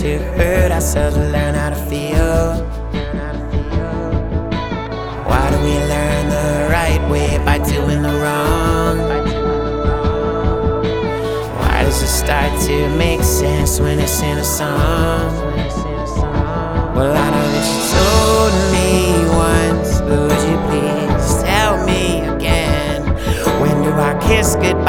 to hurt ourselves and learn how to feel? Why do we learn the right way by doing the wrong? Why does it start to make sense when it's in a song? Well, I know that you told me once, but would you please tell me again? When do I kiss goodbye